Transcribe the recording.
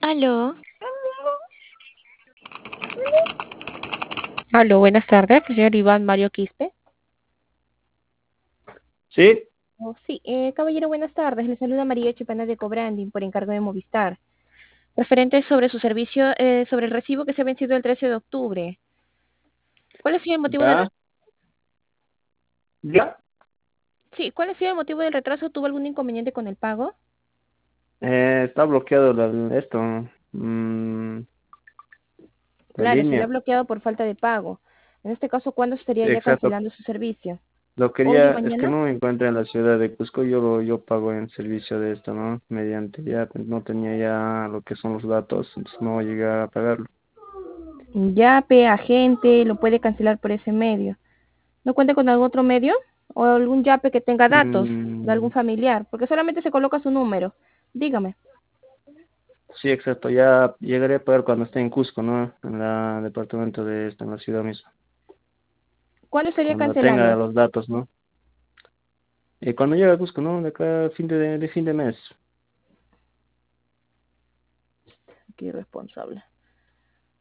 Aló, Aló, buenas tardes, el señor Iván Mario Quispe. Sí, Oh, sí, caballero, buenas tardes. Le saluda María Chipana de Cobranding por encargo de Movistar. Referente sobre su servicio, sobre el recibo que se ha vencido el 13 de octubre. ¿Cuál ha sido el motivo del, ya, ya. sí, cuál ha sido el motivo del retraso? ¿Tuvo algún inconveniente con el pago? Está bloqueado esto, la Claro, se le ha línea. bloqueado por falta de pago. En este caso, ¿cuándo estaría Sí, ya exacto. cancelando su servicio? Lo ¿Hoy o quería, es que mañana? no me encuentro en la ciudad de Cusco, yo pago en servicio de esto, ¿no? Mediante ya, no tenía ya lo que son los datos, entonces no llegué a pagarlo. Yape, agente, lo puede cancelar por ese medio. ¿No cuenta con algún otro medio? ¿O algún Yape que tenga datos de algún Mm, familiar? Porque solamente se coloca su número. Dígame. sí, exacto, ya llegaré a pagar cuando esté en Cusco, ¿no? En la departamento de esto, en la ciudad misma. ¿Cuándo estaría Cuando tenga cancelando? los datos, ¿no? Y cuando llegue a Cusco, ¿no? De acá de fin de mes. Qué irresponsable.